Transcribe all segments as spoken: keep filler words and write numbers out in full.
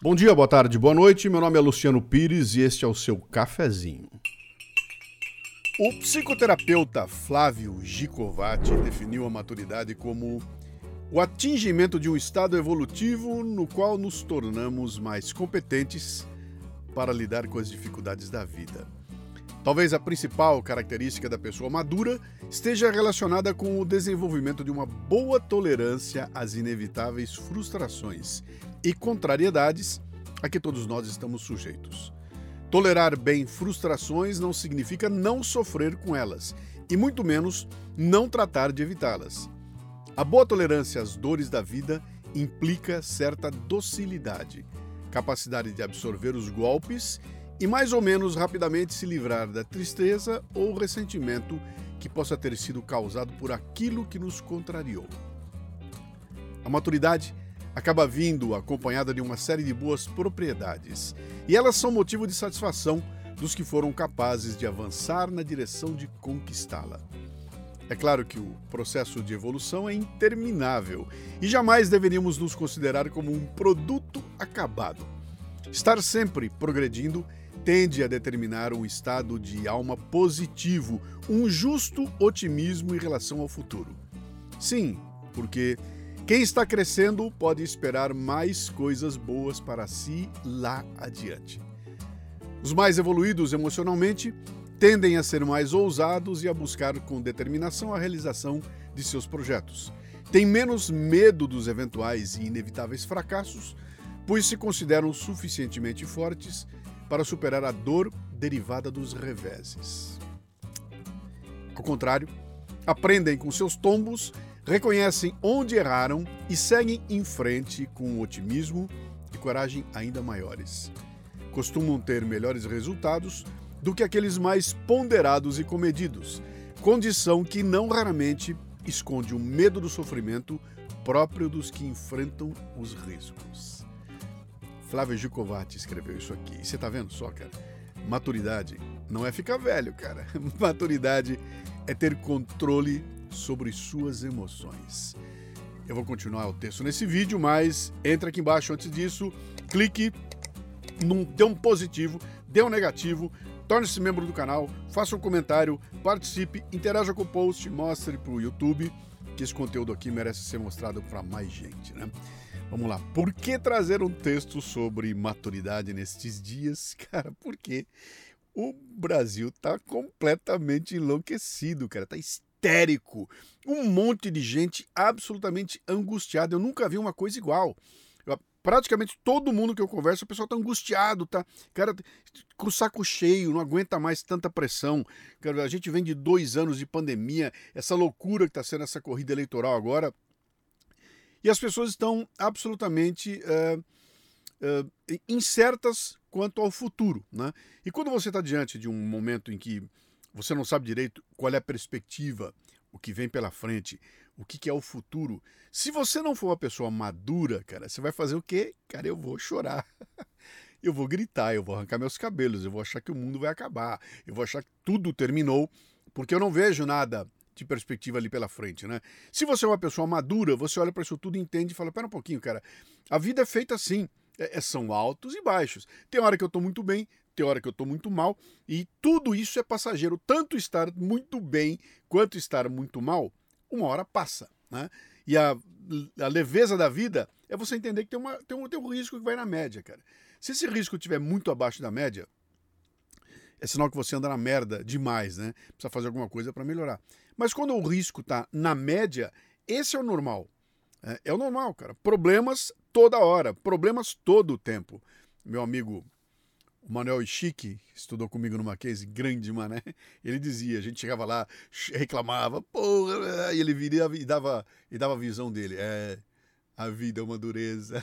Bom dia, boa tarde, boa noite. Meu nome é Luciano Pires e este é o seu cafezinho. O psicoterapeuta Flávio Gicovati definiu a maturidade como o atingimento de um estado evolutivo no qual nos tornamos mais competentes para lidar com as dificuldades da vida. Talvez a principal característica da pessoa madura esteja relacionada com o desenvolvimento de uma boa tolerância às inevitáveis frustrações e contrariedades a que todos nós estamos sujeitos. Tolerar bem frustrações não significa não sofrer com elas, e muito menos não tratar de evitá-las. A boa tolerância às dores da vida implica certa docilidade, capacidade de absorver os golpes e mais ou menos rapidamente se livrar da tristeza ou ressentimento que possa ter sido causado por aquilo que nos contrariou. A maturidade acaba vindo acompanhada de uma série de boas propriedades, e elas são motivo de satisfação dos que foram capazes de avançar na direção de conquistá-la. É claro que o processo de evolução é interminável e jamais deveríamos nos considerar como um produto acabado. Estar sempre progredindo tende a determinar um estado de alma positivo, um justo otimismo em relação ao futuro. Sim, porque quem está crescendo pode esperar mais coisas boas para si lá adiante. Os mais evoluídos emocionalmente tendem a ser mais ousados e a buscar com determinação a realização de seus projetos. Têm menos medo dos eventuais e inevitáveis fracassos, pois se consideram suficientemente fortes para superar a dor derivada dos reveses. Ao contrário, aprendem com seus tombos, reconhecem onde erraram e seguem em frente com otimismo e coragem ainda maiores. Costumam ter melhores resultados do que aqueles mais ponderados e comedidos, condição que não raramente esconde o medo do sofrimento próprio dos que enfrentam os riscos. Flávio Gicovati escreveu isso aqui. E você tá vendo só, cara? Maturidade não é ficar velho, cara. Maturidade é ter controle sobre suas emoções. Eu vou continuar o texto nesse vídeo, mas entra aqui embaixo antes disso, clique, num, dê um positivo, dê um negativo, torne-se membro do canal, faça um comentário, participe, interaja com o post, mostre pro YouTube que esse conteúdo aqui merece ser mostrado para mais gente, né? Vamos lá, por que trazer um texto sobre maturidade nestes dias? Cara, porque o Brasil tá completamente enlouquecido, cara, tá histérico. Um monte de gente absolutamente angustiada. Eu nunca vi uma coisa igual. Eu, praticamente todo mundo que eu converso, o pessoal tá angustiado, tá? Cara, com o saco cheio, não aguenta mais tanta pressão. Cara, a gente vem de dois anos de pandemia, essa loucura que tá sendo essa corrida eleitoral agora. E as pessoas estão absolutamente uh, uh, incertas quanto ao futuro, né? E quando você está diante de um momento em que você não sabe direito qual é a perspectiva, o que vem pela frente, o que, que é o futuro, se você não for uma pessoa madura, cara, você vai fazer o quê? Cara, eu vou chorar. Eu vou gritar, eu vou arrancar meus cabelos, eu vou achar que o mundo vai acabar, eu vou achar que tudo terminou, porque eu não vejo nada de perspectiva ali pela frente, né? Se você é uma pessoa madura, você olha para isso tudo e entende e fala, pera um pouquinho, cara, a vida é feita assim, é, são altos e baixos. Tem hora que eu tô muito bem, tem hora que eu tô muito mal, e tudo isso é passageiro. Tanto estar muito bem quanto estar muito mal, uma hora passa, né? E a, a leveza da vida é você entender que tem, uma, tem, um, tem um risco que vai na média, cara. Se esse risco estiver muito abaixo da média, é sinal que você anda na merda demais, né? Precisa fazer alguma coisa para melhorar. Mas quando o risco está na média, esse é o normal. É, é o normal, cara. Problemas toda hora, problemas todo o tempo. Meu amigo, o Manuel Ishiki, estudou comigo numa case grande, mané, ele dizia, a gente chegava lá, reclamava, porra, e ele viria e dava, e dava a visão dele. É, a vida é uma dureza.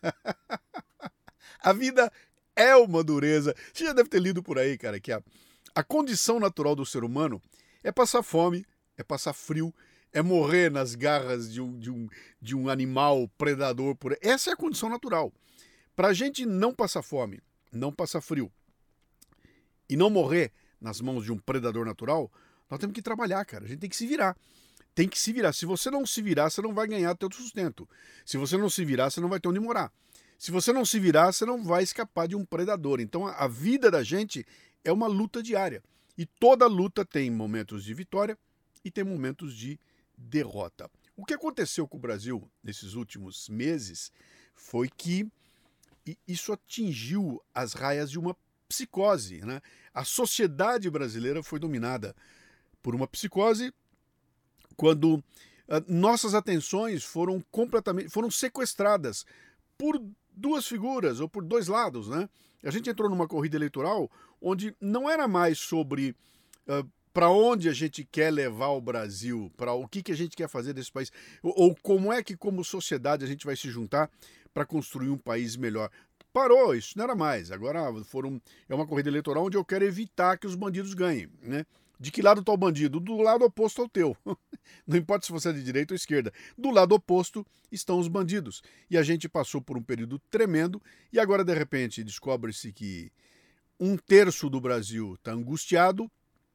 A vida é uma dureza. Você já deve ter lido por aí, cara, que a, a condição natural do ser humano é passar fome, é passar frio, é morrer nas garras de um, de um, de um animal predador. Por... Essa é a condição natural. Para a gente não passar fome, não passar frio e não morrer nas mãos de um predador natural, nós temos que trabalhar, cara. A gente tem que se virar. Tem que se virar. Se você não se virar, você não vai ganhar teu sustento. Se você não se virar, você não vai ter onde morar. Se você não se virar, você não vai escapar de um predador. Então a, a vida da gente é uma luta diária. E toda luta tem momentos de vitória e tem momentos de derrota. O que aconteceu com o Brasil nesses últimos meses foi que isso atingiu as raias de uma psicose, né? A sociedade brasileira foi dominada por uma psicose quando uh, nossas atenções foram completamente foram sequestradas por duas figuras ou por dois lados, né? A gente entrou numa corrida eleitoral onde não era mais sobre uh, para onde a gente quer levar o Brasil, para o que, que a gente quer fazer desse país, ou, ou como é que, como sociedade, a gente vai se juntar para construir um país melhor. Parou, isso não era mais. Agora foram, é uma corrida eleitoral onde eu quero evitar que os bandidos ganhem, né? De que lado está o bandido? Do lado oposto ao teu. Não importa se você é de direita ou esquerda. Do lado oposto estão os bandidos. E a gente passou por um período tremendo e agora, de repente, descobre-se que um terço do Brasil está angustiado,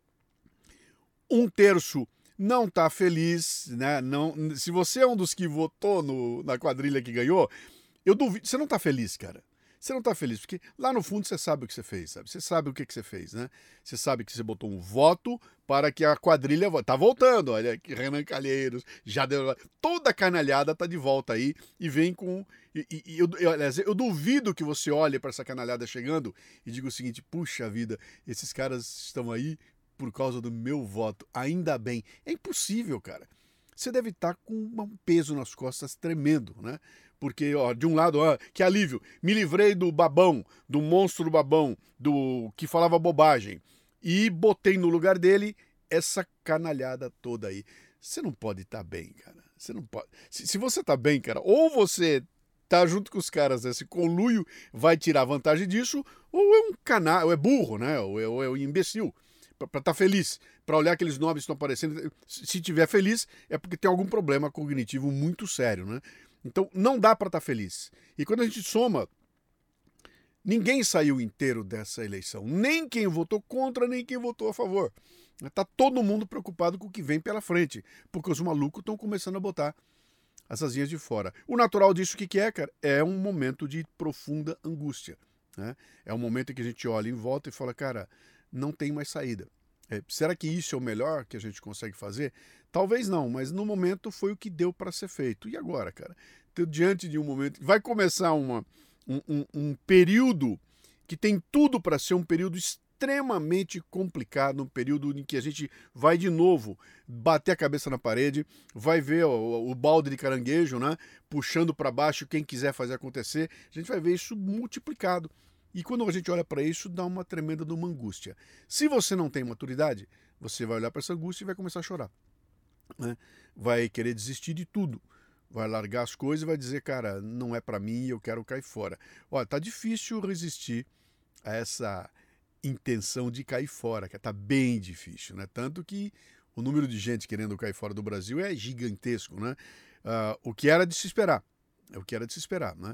um terço não está feliz, né? Não, se você é um dos que votou no, na quadrilha que ganhou, eu duvido. Você não está feliz, cara. Você não está feliz, porque lá no fundo você sabe o que você fez, sabe? Você sabe o que, que você fez, né? Você sabe que você botou um voto para que a quadrilha... Tá voltando, olha aqui, Renan Calheiros, já deu... Toda a canalhada tá de volta aí e vem com... E, e, e eu, eu, aliás, eu duvido que você olhe para essa canalhada chegando e diga o seguinte, puxa vida, esses caras estão aí por causa do meu voto, ainda bem. É impossível, cara. Você deve estar com um peso nas costas tremendo, né? Porque, ó, de um lado, ó, que alívio, me livrei do babão, do monstro babão, do que falava bobagem, e botei no lugar dele essa canalhada toda aí. Você não pode estar bem, cara. Você não pode. Se, se você tá bem, cara, ou você tá junto com os caras, esse conluio vai tirar vantagem disso, ou é um canal, ou é burro, né? Ou é, ou é um imbecil. Para estar tá feliz, para olhar aqueles nomes que estão aparecendo. Se tiver feliz, é porque tem algum problema cognitivo muito sério, né? Então, não dá para estar feliz. E quando a gente soma, ninguém saiu inteiro dessa eleição. Nem quem votou contra, nem quem votou a favor. Está todo mundo preocupado com o que vem pela frente, porque os malucos estão começando a botar as asinhas de fora. O natural disso, o que, que é, cara? É um momento de profunda angústia, né? É um momento em que a gente olha em volta e fala, cara, não tem mais saída. É, será que isso é o melhor que a gente consegue fazer? Talvez não, mas no momento foi o que deu para ser feito. E agora, cara? Tô diante de um momento... Vai começar uma, um, um, um período que tem tudo para ser um período extremamente complicado, um período em que a gente vai de novo bater a cabeça na parede, vai ver o, o balde de caranguejo, né? Puxando para baixo quem quiser fazer acontecer. A gente vai ver isso multiplicado. E quando a gente olha para isso, dá uma tremenda de uma angústia. Se você não tem maturidade, você vai olhar para essa angústia e vai começar a chorar, né? Vai querer desistir de tudo. Vai largar as coisas e vai dizer, cara, não é para mim, eu quero cair fora. Olha, tá difícil resistir a essa intenção de cair fora, que tá bem difícil, né? Tanto que o número de gente querendo cair fora do Brasil é gigantesco, né? Uh, o que era de se esperar. É o que era de se esperar, né?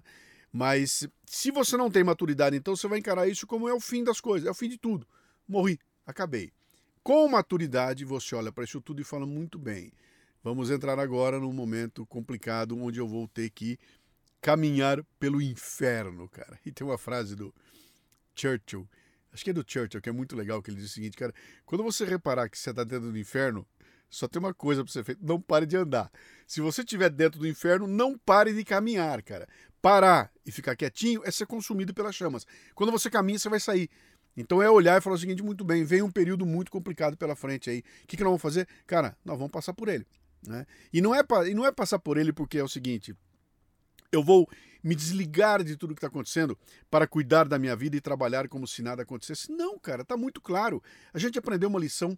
Mas se você não tem maturidade, então você vai encarar isso como é o fim das coisas, é o fim de tudo. Morri, acabei. Com maturidade, você olha para isso tudo e fala, muito bem, vamos entrar agora num momento complicado onde eu vou ter que caminhar pelo inferno, cara. E tem uma frase do Churchill, acho que é do Churchill, que é muito legal, que ele diz o seguinte, cara, quando você reparar que você está dentro do inferno, só tem uma coisa para ser feito, não pare de andar. Se você estiver dentro do inferno, não pare de caminhar, cara. Parar e ficar quietinho é ser consumido pelas chamas. Quando você caminha, você vai sair. Então é olhar e falar o seguinte, muito bem, vem um período muito complicado pela frente aí. O que, que nós vamos fazer? Cara, nós vamos passar por ele, né? E não é, e não é passar por ele porque é o seguinte, eu vou me desligar de tudo que está acontecendo para cuidar da minha vida e trabalhar como se nada acontecesse. Não, cara, tá muito claro. A gente aprendeu uma lição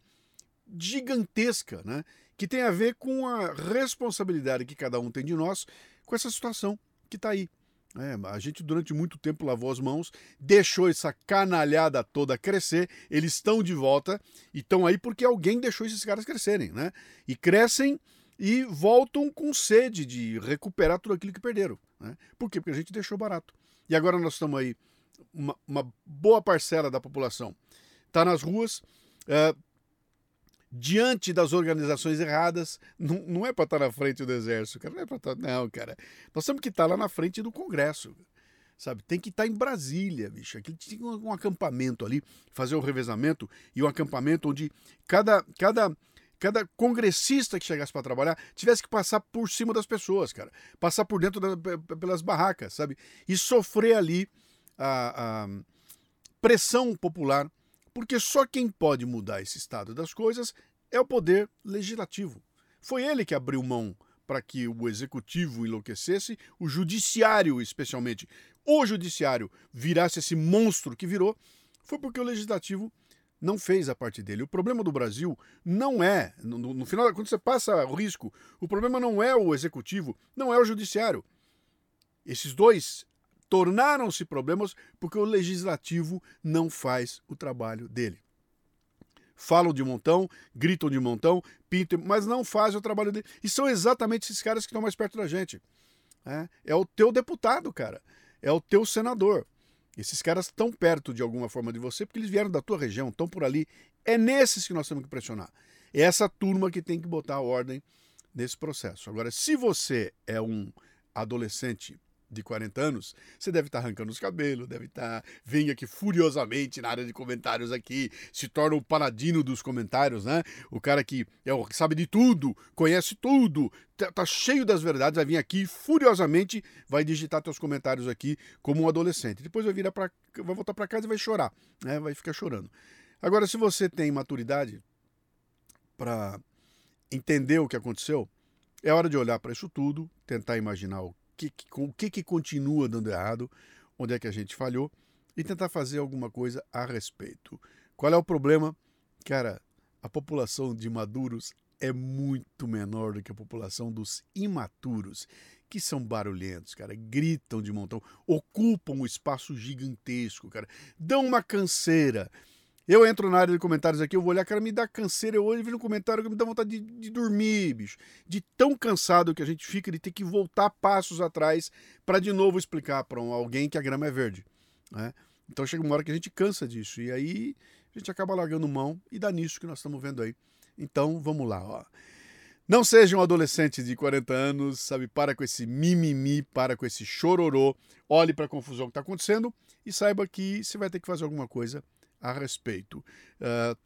gigantesca, né? Que tem a ver com a responsabilidade que cada um tem de nós com essa situação que está aí. É, a gente durante muito tempo lavou as mãos, deixou essa canalhada toda crescer, eles estão de volta e estão aí porque alguém deixou esses caras crescerem, né? E crescem e voltam com sede de recuperar tudo aquilo que perderam, né? Por quê? Porque a gente deixou barato. E agora nós estamos aí, uma, uma boa parcela da população está nas ruas, é, diante das organizações erradas, não, não é para estar na frente do exército, cara, não é para estar, não, cara. Nós temos que estar lá na frente do Congresso. sabe? Tem que estar em Brasília, bicho. Aqui tinha um acampamento ali, fazer o revezamento, e um acampamento onde cada, cada, cada congressista que chegasse para trabalhar tivesse que passar por cima das pessoas, cara. Passar por dentro da, pelas barracas, sabe? E sofrer ali a, a pressão popular, porque só quem pode mudar esse estado das coisas é o poder legislativo. Foi ele que abriu mão para que o executivo enlouquecesse, o judiciário, especialmente, o judiciário virasse esse monstro que virou, foi porque o legislativo não fez a parte dele. O problema do Brasil não é, no, no final, quando você passa o risco, o problema não é o executivo, não é o judiciário. Esses dois tornaram-se problemas porque o legislativo não faz o trabalho dele. Falam de montão, gritam de montão, pintam, mas não fazem o trabalho dele. E são exatamente esses caras que estão mais perto da gente. É, é o teu deputado, cara. É o teu senador. Esses caras estão perto de alguma forma de você porque eles vieram da tua região, estão por ali. É nesses que nós temos que pressionar. É essa turma que tem que botar a ordem nesse processo. Agora, se você é um adolescente de quarenta anos, você deve estar arrancando os cabelos, deve estar, vem aqui furiosamente na área de comentários aqui, se torna o paladino dos comentários, né? O cara que, é o, que sabe de tudo, conhece tudo, tá, tá cheio das verdades, vai vir aqui furiosamente, vai digitar teus comentários aqui como um adolescente. Depois vai virar para, vai voltar para casa e vai chorar, né? Vai ficar chorando. Agora, se você tem maturidade para entender o que aconteceu, é hora de olhar para isso tudo, tentar imaginar o Que, que, o que, que continua dando errado, onde é que a gente falhou e tentar fazer alguma coisa a respeito. Qual é o problema? Cara, a população de maduros é muito menor do que a população dos imaturos, que são barulhentos, cara, gritam de montão, ocupam um espaço gigantesco, cara, dão uma canseira. Eu entro na área de comentários aqui, eu vou olhar, cara, me dá canseira, eu olho e vejo um comentário que me dá vontade de, de dormir, bicho. De tão cansado que a gente fica de ter que voltar passos atrás para de novo explicar para um, alguém que a grama é verde, né? Então chega uma hora que a gente cansa disso e aí a gente acaba largando mão e dá nisso que nós estamos vendo aí. Então vamos lá, ó. Não seja um adolescente de quarenta anos, sabe, para com esse mimimi, para com esse chororô, olhe para a confusão que está acontecendo e saiba que você vai ter que fazer alguma coisa a respeito. Uh,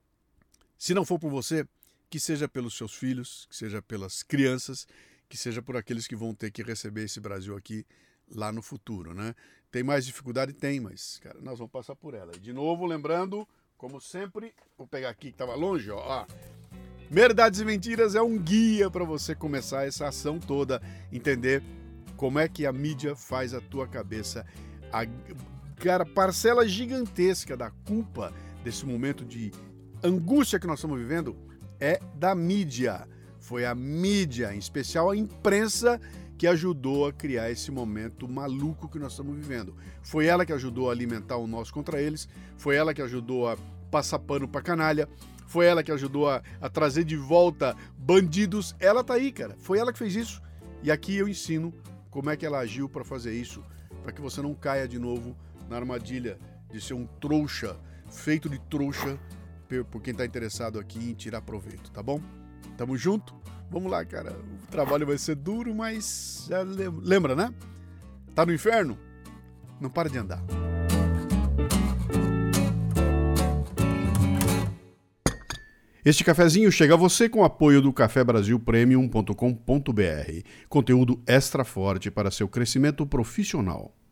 se não for por você, que seja pelos seus filhos, que seja pelas crianças, que seja por aqueles que vão ter que receber esse Brasil aqui lá no futuro, né? Tem mais dificuldade? Tem, mas, cara, nós vamos passar por ela. E de novo, lembrando, como sempre, vou pegar aqui que estava longe, ó, ó. Verdades e Mentiras é um guia para você começar essa ação toda, entender como é que a mídia faz a tua cabeça. A, cara, parcela gigantesca da culpa desse momento de angústia que nós estamos vivendo é da mídia. Foi a mídia, em especial a imprensa, que ajudou a criar esse momento maluco que nós estamos vivendo. Foi ela que ajudou a alimentar o nós contra eles, foi ela que ajudou a passar pano pra canalha, foi ela que ajudou a, a trazer de volta bandidos. Ela tá aí, cara. Foi ela que fez isso. E aqui eu ensino como é que ela agiu para fazer isso, para que você não caia de novo na armadilha de ser um trouxa, feito de trouxa, por quem está interessado aqui em tirar proveito, tá bom? Tamo junto? Vamos lá, cara. O trabalho vai ser duro, mas já lembra, né? Tá no inferno? Não para de andar. Este cafezinho chega a você com o apoio do café brasil premium ponto com ponto b r. Conteúdo extra forte para seu crescimento profissional.